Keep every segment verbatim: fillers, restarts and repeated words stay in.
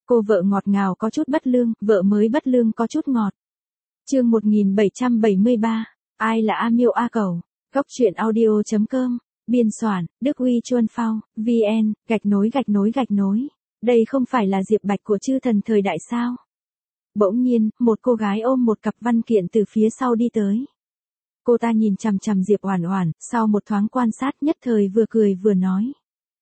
Cô vợ ngọt ngào có chút bất lương, vợ mới bất lương có chút ngọt. Chương một nghìn bảy trăm bảy mươi ba, ai là A Miêu A Cẩu? Góc truyện audio chấm com, biên soạn, Đức Uy Chuân Phao, vn, gạch nối gạch nối gạch nối. Đây không phải là Diệp Bạch của chư thần thời đại sao? Bỗng nhiên, một cô gái ôm một cặp văn kiện từ phía sau đi tới. Cô ta nhìn chằm chằm Diệp Oản Oản, sau một thoáng quan sát nhất thời vừa cười vừa nói.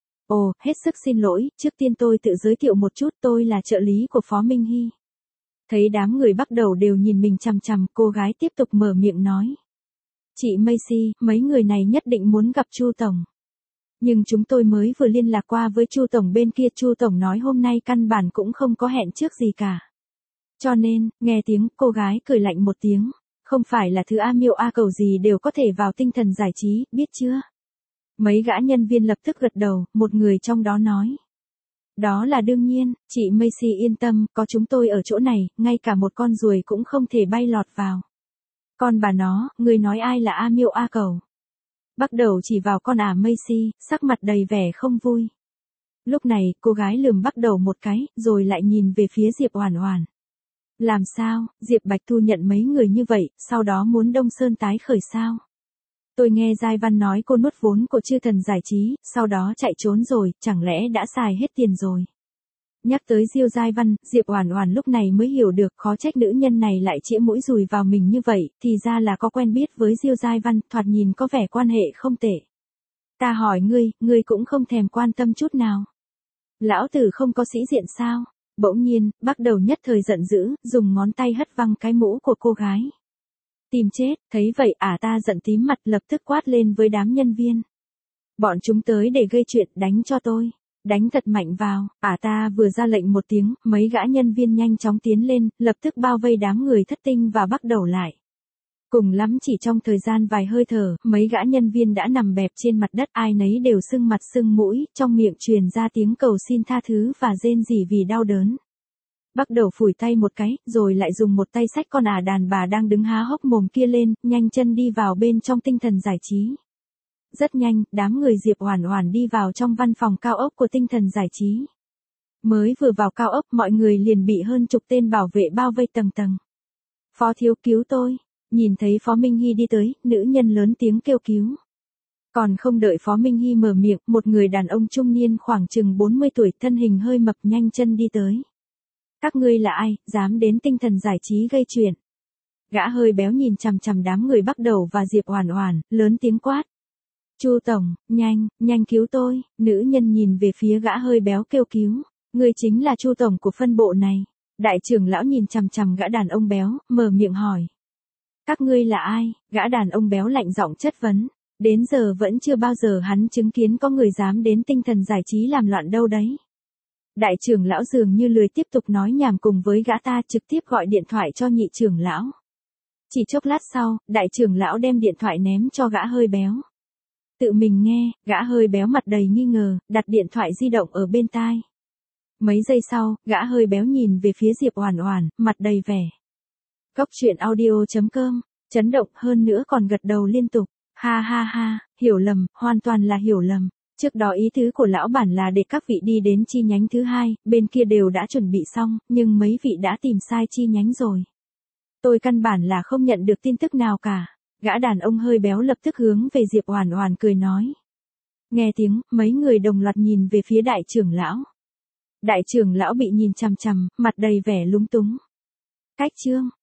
Ồ, hết sức xin lỗi, trước tiên tôi tự giới thiệu một chút, tôi là trợ lý của Phó Minh Hy. Thấy đám người bắt đầu đều nhìn mình chằm chằm, cô gái tiếp tục mở miệng nói. Chị Macy, mấy người này nhất định muốn gặp Chu Tổng. Nhưng chúng tôi mới vừa liên lạc qua với Chu Tổng bên kia, Chu Tổng nói hôm nay căn bản cũng không có hẹn trước gì cả. Cho nên, nghe tiếng, cô gái cười lạnh một tiếng. Không phải là thứ A Miêu A Cẩu gì đều có thể vào tinh thần giải trí, biết chưa? Mấy gã nhân viên lập tức gật đầu, một người trong đó nói. Đó là đương nhiên, chị Macy yên tâm, có chúng tôi ở chỗ này, ngay cả một con ruồi cũng không thể bay lọt vào. Con bà nó, người nói ai là A Miêu A Cẩu? Bắt đầu chỉ vào con ả Macy, sắc mặt đầy vẻ không vui. Lúc này, cô gái lườm bắt đầu một cái, rồi lại nhìn về phía Diệp Oản Oản. Làm sao, Diệp Bạch thu nhận mấy người như vậy, sau đó muốn Đông Sơn tái khởi sao? Tôi nghe Giai Văn nói cô nuốt vốn của chư thần giải trí, sau đó chạy trốn rồi, chẳng lẽ đã xài hết tiền rồi? Nhắc tới Diêu Giai Văn, Diệp Oản Oản lúc này mới hiểu được khó trách nữ nhân này lại chĩa mũi dùi vào mình như vậy, thì ra là có quen biết với Diêu Giai Văn, thoạt nhìn có vẻ quan hệ không tệ. Ta hỏi ngươi, ngươi cũng không thèm quan tâm chút nào. Lão tử không có sĩ diện sao? Bỗng nhiên, bắt đầu nhất thời giận dữ, dùng ngón tay hất văng cái mũ của cô gái. Tìm chết, thấy vậy ả ta giận tím mặt lập tức quát lên với đám nhân viên. Bọn chúng tới để gây chuyện, đánh cho tôi. Đánh thật mạnh vào, ả ta vừa ra lệnh một tiếng, mấy gã nhân viên nhanh chóng tiến lên, lập tức bao vây đám người thất tinh và bắt đầu lại. Cùng lắm chỉ trong thời gian vài hơi thở, mấy gã nhân viên đã nằm bẹp trên mặt đất, ai nấy đều sưng mặt sưng mũi, trong miệng truyền ra tiếng cầu xin tha thứ và rên rỉ vì đau đớn. Bắt đầu phủi tay một cái, rồi lại dùng một tay xách con ả đàn bà đang đứng há hốc mồm kia lên, nhanh chân đi vào bên trong tinh thần giải trí. Rất nhanh, đám người Diệp Oản Oản đi vào trong văn phòng cao ốc của tinh thần giải trí. Mới vừa vào cao ốc, mọi người liền bị hơn chục tên bảo vệ bao vây tầng tầng. Phó thiếu cứu tôi. Nhìn thấy Phó Minh Hy đi tới, nữ nhân lớn tiếng kêu cứu. Còn không đợi Phó Minh Hy mở miệng, một người đàn ông trung niên khoảng chừng bốn mươi tuổi, thân hình hơi mập, nhanh chân đi tới. Các ngươi là ai, dám đến tinh thần giải trí gây chuyện? Gã hơi béo nhìn chằm chằm đám người bắt đầu và Diệp Oản Oản, lớn tiếng quát. Chu Tổng, nhanh, nhanh cứu tôi. Nữ nhân nhìn về phía gã hơi béo kêu cứu. Ngươi chính là Chu Tổng của phân bộ này. Đại trưởng lão nhìn chằm chằm gã đàn ông béo, mở miệng hỏi. Các ngươi là ai? Gã đàn ông béo lạnh giọng chất vấn. Đến giờ vẫn chưa bao giờ hắn chứng kiến có người dám đến tinh thần giải trí làm loạn đâu đấy. Đại trưởng lão dường như lười tiếp tục nói nhảm cùng với gã ta, trực tiếp gọi điện thoại cho nhị trưởng lão. Chỉ chốc lát sau, đại trưởng lão đem điện thoại ném cho gã hơi béo. Tự mình nghe, gã hơi béo mặt đầy nghi ngờ, đặt điện thoại di động ở bên tai. Mấy giây sau, gã hơi béo nhìn về phía Diệp Oản Oản, mặt đầy vẻ. Góc truyện audio chấm com, chấn động hơn nữa còn gật đầu liên tục. Ha ha ha, hiểu lầm, hoàn toàn là hiểu lầm. Trước đó ý tứ của lão bản là để các vị đi đến chi nhánh thứ hai, bên kia đều đã chuẩn bị xong, nhưng mấy vị đã tìm sai chi nhánh rồi. Tôi căn bản là không nhận được tin tức nào cả. Gã đàn ông hơi béo lập tức hướng về Diệp Oản Oản cười nói. Nghe tiếng, mấy người đồng loạt nhìn về phía đại trưởng lão. Đại trưởng lão bị nhìn chằm chằm, mặt đầy vẻ lúng túng. Cách chương,